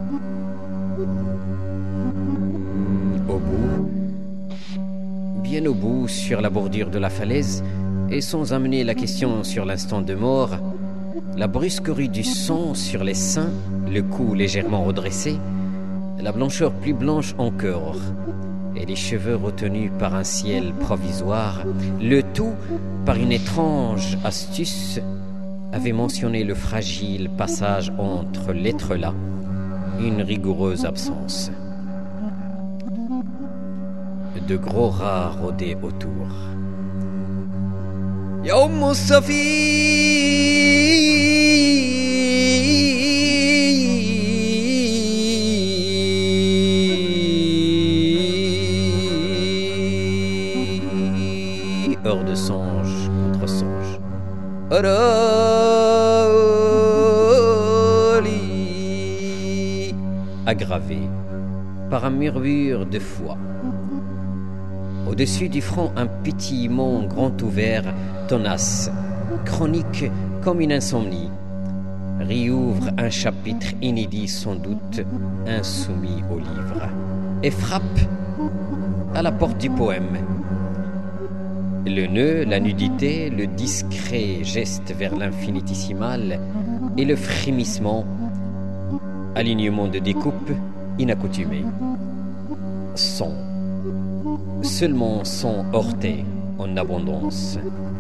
Au bout, bien au bout, sur la bordure de la falaise, et sans amener la question sur l'instant de mort, la brusquerie du sang sur les seins, le cou légèrement redressé, la blancheur plus blanche encore, et les cheveux retenus par un ciel provisoire, le tout, par une étrange astuce, avait mentionné le fragile passage entre l'être là, une rigoureuse absence. de gros rats rôdaient autour. Ya heure de songe contre songe. Aggravé par un murmure de foi. Au-dessus du front, un pétillement grand ouvert, tenace, chronique comme une insomnie, réouvre un chapitre inédit sans doute, insoumis au livre, et frappe à la porte du poème. Le nœud, la nudité, le discret geste vers l'infinitesimal et le frémissement, alignement de découpe inaccoutumé. Son, seulement son heurté en abondance.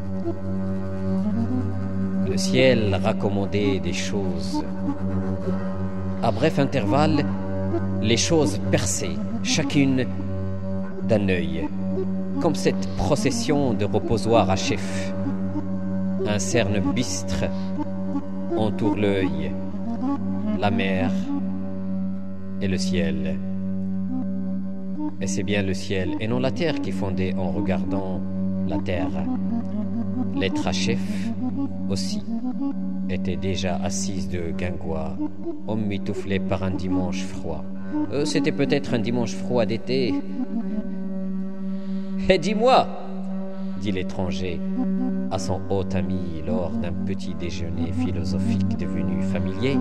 Le ciel raccommodait des choses. À bref intervalle, les choses percées, chacune d'un œil, comme cette procession de reposoirs à chef. Un cerne bistre entoure l'œil, la mer et le ciel. Et c'est bien le ciel et non la terre qui fondait en regardant la terre. L'être à chef aussi était déjà assise de guingois, emmitouflée par un dimanche froid. C'était peut-être un dimanche froid d'été. « Et dis-moi » dit l'étranger à son hôte ami lors d'un petit déjeuner philosophique devenu familier.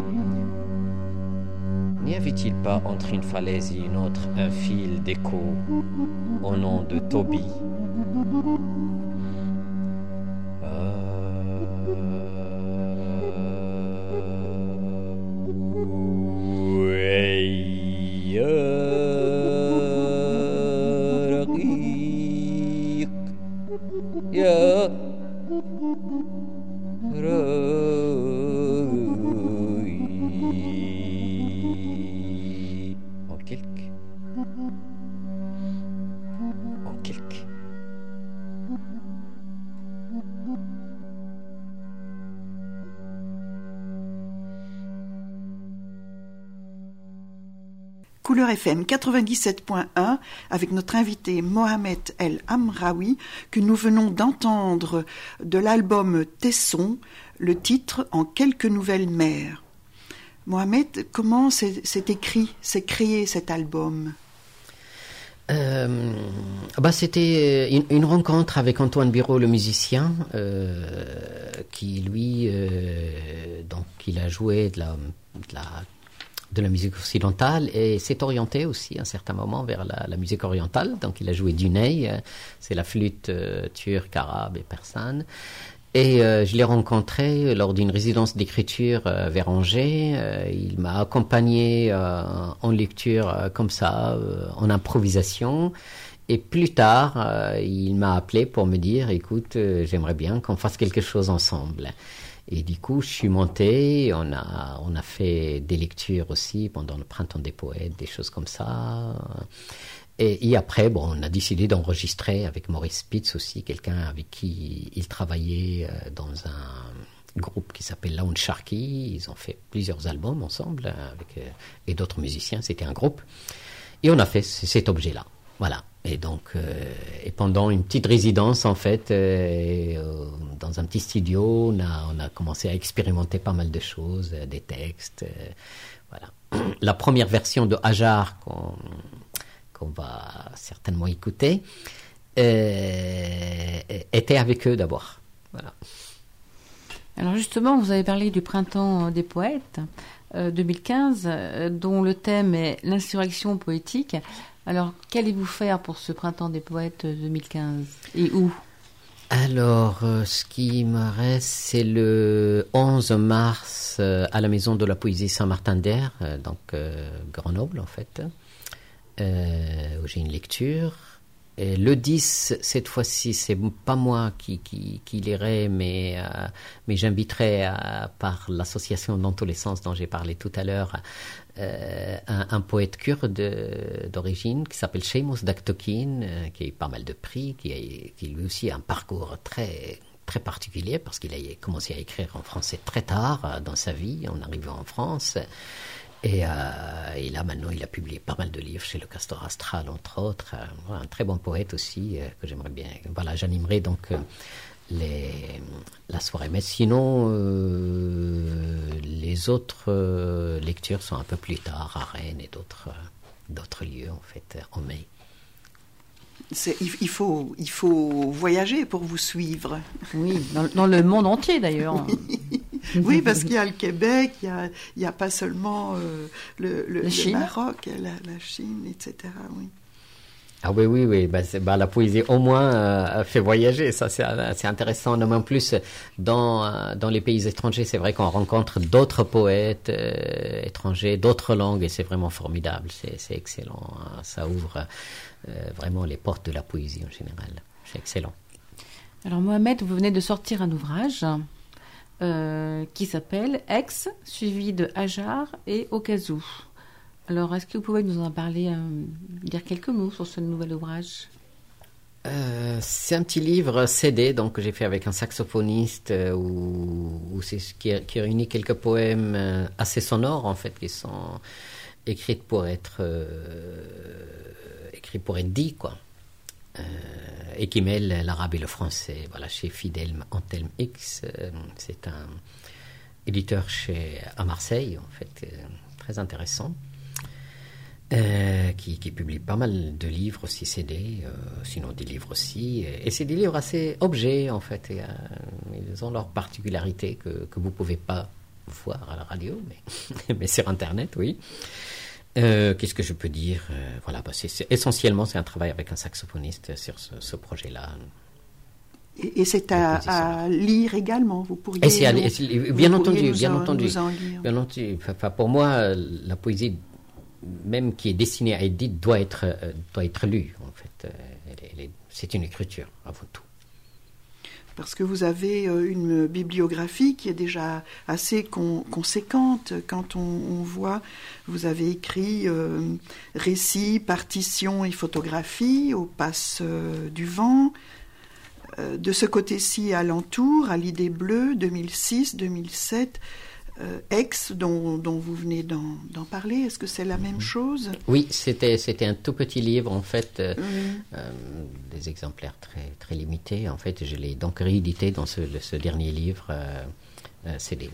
N'y avait-il pas entre une falaise et une autre un fil d'écho au nom de Toby? Couleur FM 97.1 avec notre invité Mohamed El Amraoui que nous venons d'entendre de l'album Tesson, le titre En quelques nouvelles mers. Mohamed, comment s'est créé cet album? C'était une rencontre avec Antoine Biro, le musicien, qui lui, donc il a joué de la musique occidentale et s'est orienté aussi à un certain moment vers la musique orientale. Donc il a joué du ney, c'est la flûte turque, arabe et persane. Et je l'ai rencontré lors d'une résidence d'écriture vers Angers. Il m'a accompagné en lecture comme ça, en improvisation. Et plus tard, il m'a appelé pour me dire, écoute, j'aimerais bien qu'on fasse quelque chose ensemble. Et du coup, je suis monté, on a fait des lectures aussi pendant le Printemps des Poètes, des choses comme ça. Et après, on a décidé d'enregistrer avec Maurice Spitz aussi, quelqu'un avec qui il travaillait dans un groupe qui s'appelle Lounge Sharky. Ils ont fait plusieurs albums ensemble et d'autres musiciens, c'était un groupe. Et on a fait cet objet-là. Voilà. Et donc, et pendant une petite résidence, en fait, dans un petit studio, on a commencé à expérimenter pas mal de choses, des textes. Voilà. La première version de Hajar qu'on va certainement écouter était avec eux d'abord. Voilà. Alors justement, vous avez parlé du Printemps des Poètes 2015, dont le thème est l'insurrection poétique. Alors, qu'allez-vous faire pour ce Printemps des Poètes 2015 et où? Alors, ce qui me reste, c'est le 11 mars à la Maison de la Poésie Saint-Martin-d'Air, donc Grenoble en fait, où j'ai une lecture. Et le 10, cette fois-ci, c'est pas moi qui lirai, mais j'inviterai par l'association Dans tous les sens dont j'ai parlé tout à l'heure, un poète kurde d'origine qui s'appelle Seamus Daktokin, qui a eu pas mal de prix, qui lui aussi a un parcours très très particulier parce qu'il a commencé à écrire en français très tard dans sa vie, en arrivant en France. Et là, maintenant, il a publié pas mal de livres chez le Castor Astral, entre autres. Un très bon poète aussi, que j'aimerais bien... Voilà, j'animerai donc la soirée. Mais sinon, les autres lectures sont un peu plus tard, à Rennes et d'autres lieux, en fait, en mai. Il faut voyager pour vous suivre. Oui, dans le monde entier d'ailleurs. Oui, parce qu'il y a le Québec, il y a pas seulement le Maroc, la Chine, etc. Oui. Ah oui. La poésie au moins fait voyager. Ça, c'est intéressant. Non, mais en plus, dans les pays étrangers, c'est vrai qu'on rencontre d'autres poètes étrangers, d'autres langues, et c'est vraiment formidable. C'est excellent. Ça ouvre vraiment les portes de la poésie en général. C'est excellent. Alors Mohamed, vous venez de sortir un ouvrage qui s'appelle Aix, suivi de Hajar et Okazou. Alors, est-ce que vous pouvez nous en parler, dire quelques mots sur ce nouvel ouvrage ? C'est un petit livre CD donc, que j'ai fait avec un saxophoniste où qui réunit quelques poèmes assez sonores, en fait, qui sont écrits pour être dits, quoi. Et qui mêle l'arabe et le français. Voilà, chez Fidel Antelme X, c'est un éditeur à Marseille, en fait, très intéressant, qui publie pas mal de livres aussi CD, sinon des livres aussi. Et c'est des livres assez objets, en fait. Ils ont leur particularité que vous ne pouvez pas voir à la radio, mais sur Internet, oui. Qu'est-ce que je peux dire? Voilà, essentiellement, c'est un travail avec un saxophoniste sur ce projet-là. Et c'est à lire également. Vous pourriez. Bien entendu. Pour moi, la poésie, même qui est destinée à être dite, doit être lue. En fait, c'est une écriture avant tout. Parce que vous avez une bibliographie qui est déjà assez conséquente. Quand on voit, vous avez écrit récits, partitions et photographies au Passe du Vent. De ce côté-ci, Alentour, à l'Idée Bleue, 2006, 2007. Aix, dont vous venez d'en parler, est-ce que c'est la même chose? Oui, c'était un tout petit livre, en fait, des exemplaires très, très limités. En fait, je l'ai donc réédité dans ce dernier livre, CD.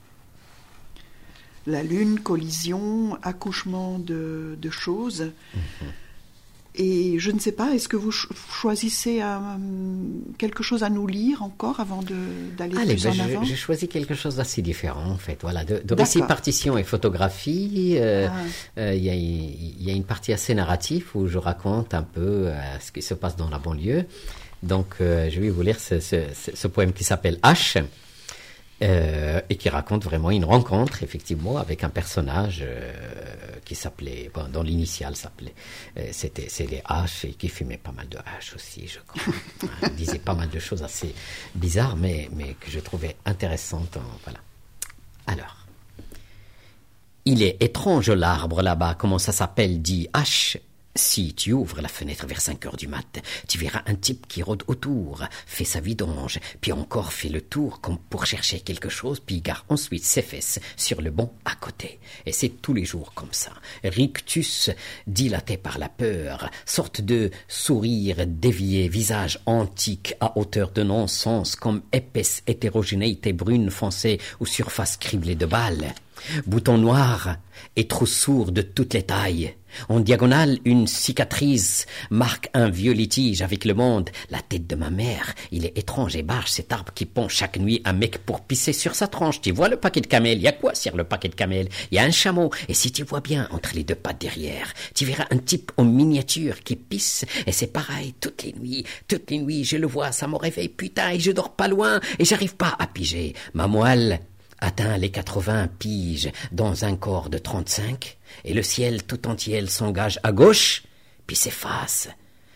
La Lune, collision, accouchement de choses. Mm-hmm. Et je ne sais pas, est-ce que vous choisissez quelque chose à nous lire encore avant d'aller plus en avant? J'ai choisi quelque chose d'assez différent, en fait. Voilà, de récits, partitions et photographies. Il y a une partie assez narrative où je raconte un peu ce qui se passe dans la banlieue. Donc, je vais vous lire ce poème qui s'appelle H. Et qui raconte vraiment une rencontre, effectivement, avec un personnage qui s'appelait, dont l'initiale s'appelait, c'est les H, et qui fumait pas mal de H aussi, je crois. Il disait pas mal de choses assez bizarres, mais que je trouvais intéressantes. Voilà. Alors, il est étrange l'arbre là-bas, comment ça s'appelle, dit H. Si tu ouvres la fenêtre vers 5 heures du mat, tu verras un type qui rôde autour, fait sa vidange, puis encore fait le tour comme pour chercher quelque chose, puis gare ensuite ses fesses sur le banc à côté. Et c'est tous les jours comme ça. Rictus, dilaté par la peur, sorte de sourire dévié, visage antique à hauteur de non-sens, comme épaisse hétérogénéité brune foncée ou surface criblée de balles. Bouton noir et trou sourd de toutes les tailles. En diagonale, une cicatrice marque un vieux litige avec le monde. La tête de ma mère, il est étrange et barge cet arbre qui pond chaque nuit un mec pour pisser sur sa tranche. Tu vois le paquet de camel? Il y a quoi sur le paquet de camel? Il y a un chameau. Et si tu vois bien entre les deux pattes derrière, tu verras un type en miniature qui pisse. Et c'est pareil toutes les nuits, je le vois, ça me réveille, putain, et je dors pas loin et j'arrive pas à piger. Ma moelle atteint les 80 piges dans un corps de 35, et le ciel tout entier s'engage à gauche, puis s'efface.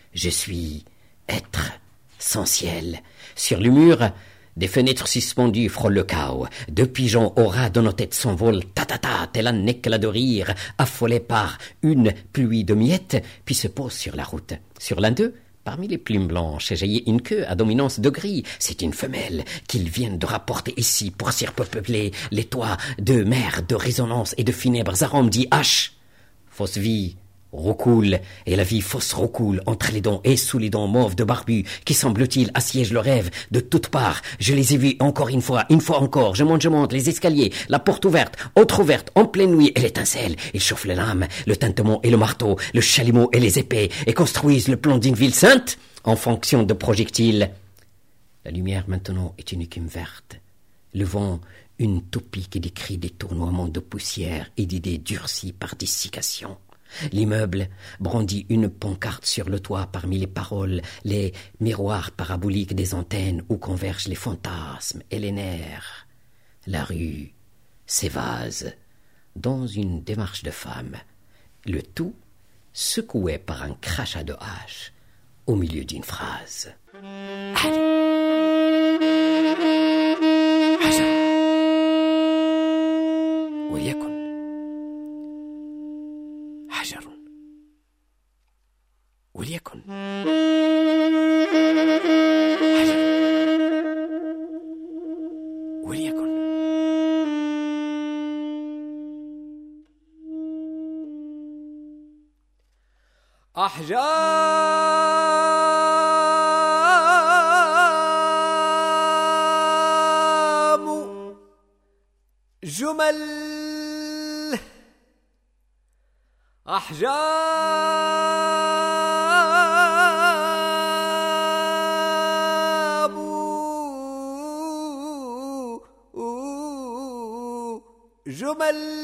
Je suis être sans ciel. Sur le mur, des fenêtres suspendues frôlent le chaos. 2 pigeons au ras de nos têtes s'envolent, ta-ta-ta, tel un éclat de rire, affolés par une pluie de miettes, puis se posent sur la route. Sur l'un d'eux, parmi les plumes blanches, jaillit une queue à dominance de gris. C'est une femelle qu'ils viennent de rapporter ici pour surpeupler les toits de mer, de résonance et de funèbres arômes dits H. Fausse vie roucoule, et la vie fausse roucoule entre les dents et sous les dents mauves de barbu qui, semble-t-il, assiègent le rêve de toutes parts. Je les ai vus encore une fois encore. Je monte, les escaliers, la porte ouverte, autre ouverte, en pleine nuit, et l'étincelle. Ils chauffent les lames, le tintement et le marteau, le chalumeau et les épées, et construisent le plan d'une ville sainte en fonction de projectiles. La lumière maintenant est une écume verte. Le vent, une toupie qui décrit des tournoiements de poussière et d'idées durcies par dessiccation. L'immeuble brandit une pancarte sur le toit parmi les paroles, les miroirs paraboliques des antennes où convergent les fantasmes et les nerfs. La rue s'évase dans une démarche de femme, le tout secoué par un crachat de hache au milieu d'une phrase. وليكن أحجام جمل جمل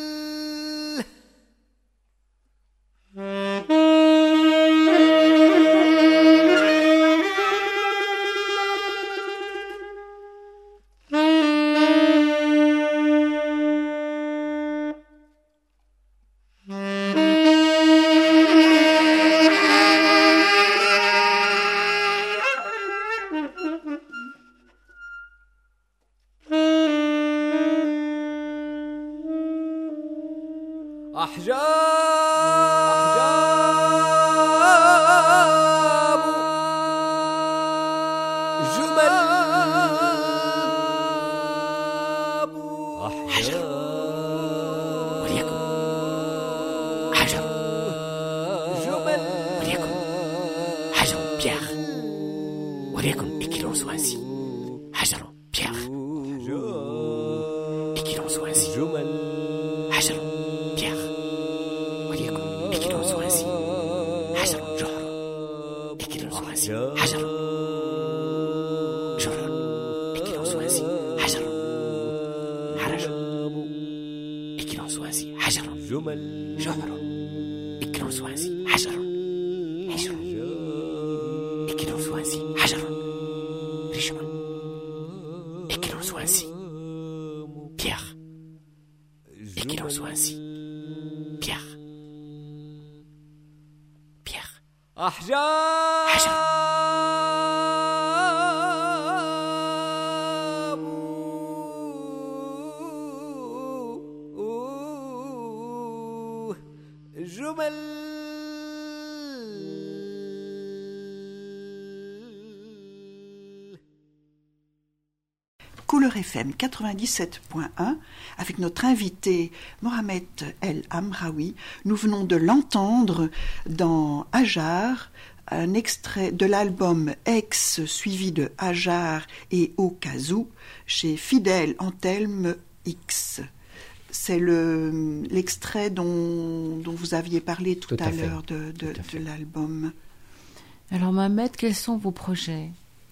Couleur FM 97.1 avec notre invité Mohamed El Amraoui. Nous venons de l'entendre dans Hajar, un extrait de l'album Ex suivi de Hajar et Au Kazoo chez Fidèle Anthelme X. C'est l'extrait dont vous aviez parlé tout à l'heure de l'album. Alors Mohamed, quels sont vos projets ?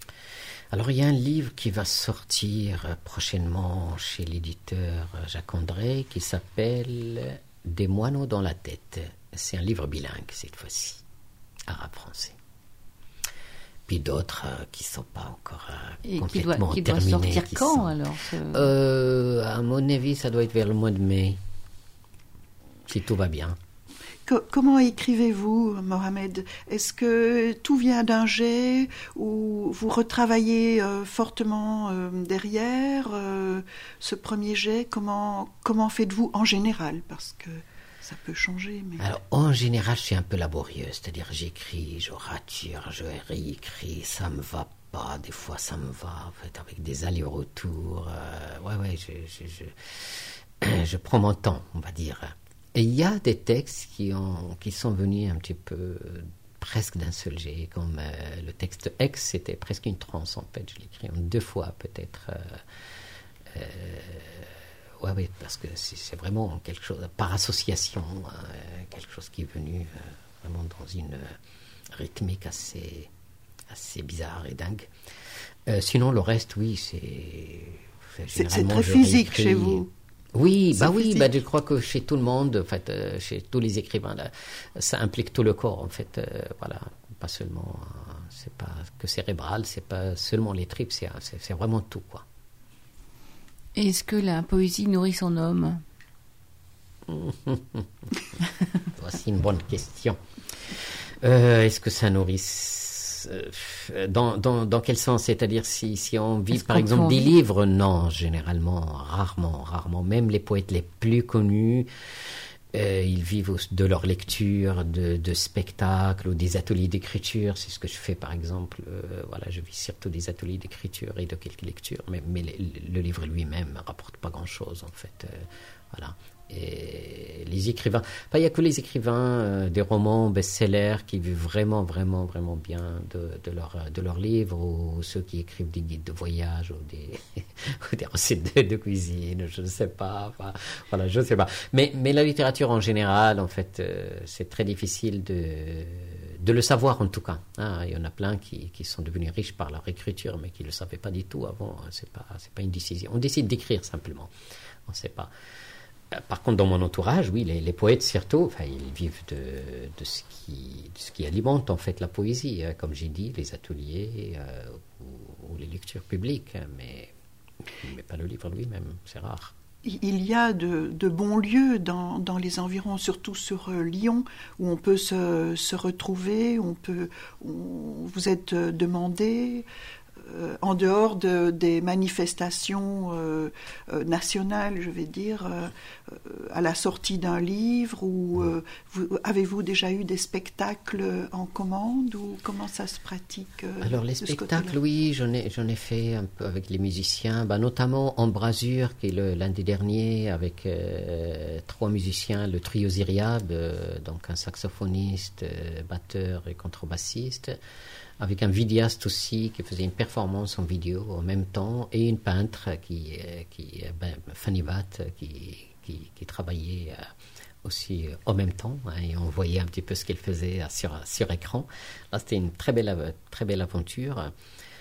Alors, il y a un livre qui va sortir prochainement chez l'éditeur Jacques André qui s'appelle « Des moineaux dans la tête ». C'est un livre bilingue cette fois-ci, arabe-français. Puis d'autres qui ne sont pas encore complètement terminés. Qui doit sortir quand alors À mon avis, ça doit être vers le mois de mai, si tout va bien. Comment écrivez-vous, Mohamed? Est-ce que tout vient d'un jet ou vous retravaillez fortement derrière ce premier jet? Comment faites-vous en général? Parce que ça peut changer. Mais... Alors, en général, je suis un peu laborieux. C'est-à-dire, j'écris, je rature, je réécris, ça me va pas. Des fois, ça me va, en fait, avec des allers-retours. Je prends mon temps, on va dire. Et il y a des textes qui sont venus un petit peu presque d'un seul jet, comme le texte X, c'était presque une transe, en fait. Je l'ai écrit en 2 fois, peut-être. Oui, parce que c'est vraiment quelque chose, par association, quelque chose qui est venu vraiment dans une rythmique assez bizarre et dingue. Sinon, le reste, oui, c'est très physique chez vous. Oui, je crois que chez tout le monde, en fait, chez tous les écrivains, là, ça implique tout le corps, en fait. Voilà, pas seulement, c'est pas que cérébral, c'est pas seulement les tripes, c'est vraiment tout, quoi. Est-ce que la poésie nourrit son homme? Voici une bonne question. Est-ce que ça nourrit dans quel sens? C'est-à-dire si on vit par exemple des livres? Non, généralement, rarement. Même les poètes les plus connus, ils vivent de leur lecture, de spectacles ou des ateliers d'écriture. C'est ce que je fais par exemple. Je vis surtout des ateliers d'écriture et de quelques lectures. Mais le livre lui-même ne rapporte pas grand-chose en fait. Voilà. Et les écrivains, il n'y a que les écrivains des romans best-sellers qui vivent vraiment bien de leurs livres, ou ceux qui écrivent des guides de voyage ou des recettes de cuisine, je ne sais pas. Je ne sais pas. Mais la littérature en général, en fait, c'est très difficile de le savoir en tout cas. Il y en a plein qui sont devenus riches par leur écriture, mais qui ne le savaient pas du tout avant. C'est pas une décision. On décide d'écrire simplement. On ne sait pas. Par contre, dans mon entourage, oui, les poètes surtout, ils vivent de ce qui alimente en fait la poésie, comme j'ai dit, les ateliers ou les lectures publiques, mais pas le livre lui-même, c'est rare. Il y a de bons lieux dans les environs, surtout sur Lyon, où on peut se retrouver, vous êtes demandé. En dehors des manifestations nationales, je vais dire, à la sortie d'un livre, ou avez-vous déjà eu des spectacles en commande, ou comment ça se pratique? Alors les spectacles, oui, j'en ai fait un peu avec les musiciens, notamment Embrasure, qui est l'un des derniers, avec 3 musiciens, le trio Zyriab, donc un saxophoniste, batteur et contrebassiste, avec un vidéaste aussi qui faisait une performance en vidéo en même temps, et une peintre Fanny Watt, qui travaillait aussi en même temps, et on voyait un petit peu ce qu'elle faisait sur écran. Là, c'était une très belle aventure.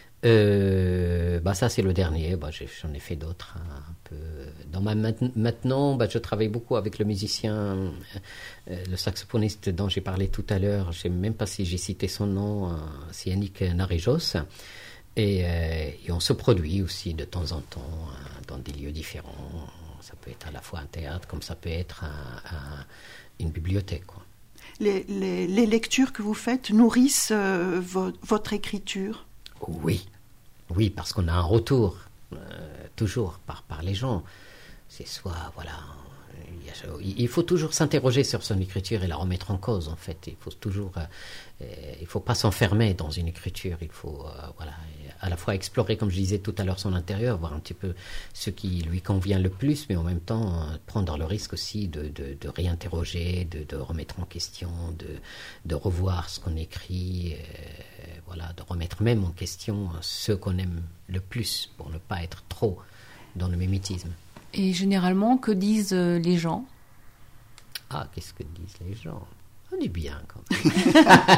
Ça c'est le dernier. J'en ai fait d'autres un peu. Maintenant, je travaille beaucoup avec le musicien, le saxophoniste dont j'ai parlé tout à l'heure. Je ne sais même pas si j'ai cité son nom. C'est Yannick Narejos, et on se produit aussi de temps en temps dans des lieux différents. Ça peut être à la fois un théâtre, comme ça peut être une bibliothèque, quoi. Les lectures que vous faites nourrissent votre écriture? Oui, parce qu'on a un retour toujours par les gens. C'est soit, il faut toujours s'interroger sur son écriture et la remettre en cause, en fait. Il faut pas s'enfermer dans une écriture. Il faut, à la fois explorer, comme je disais tout à l'heure, son intérieur, voir un petit peu ce qui lui convient le plus, mais en même temps prendre le risque aussi de réinterroger, de remettre en question, de revoir ce qu'on écrit, de remettre même en question ce qu'on aime le plus, pour ne pas être trop dans le mimétisme. Et généralement, que disent les gens? Qu'est-ce que disent les gens? On est bien quand même.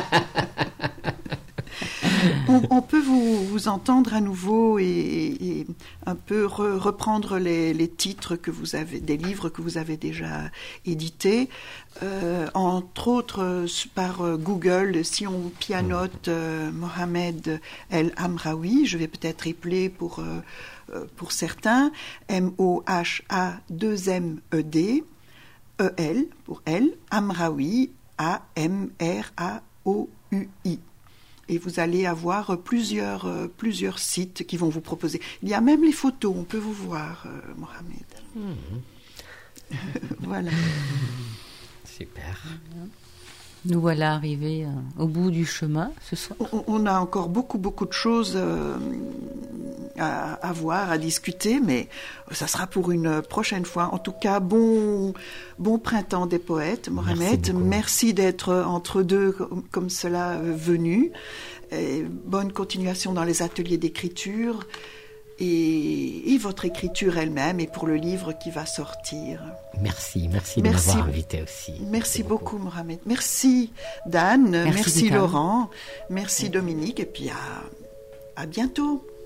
On peut vous entendre à nouveau et un peu reprendre les titres des livres que vous avez déjà édités. Entre autres, par Google, si on pianote Mohamed El Amraoui, je vais peut-être épeler pour certains, Mohad, E-L pour elle, Amraoui, Amraoui. Et vous allez avoir plusieurs sites qui vont vous proposer. Il y a même les photos, on peut vous voir, Mohamed. Voilà. Super. Nous voilà arrivés au bout du chemin ce soir. On a encore beaucoup de choses à voir, à discuter, mais ça sera pour une prochaine fois. En tout cas, bon printemps des poètes, Mohamed. Merci d'être entre deux comme cela venu. Et bonne continuation dans les ateliers d'écriture et votre écriture elle-même et pour le livre qui va sortir. Merci de m'avoir invité aussi. Merci beaucoup, Mohamed. Merci, Dan. Merci Laurent. Merci, Dominique. Et puis à bientôt.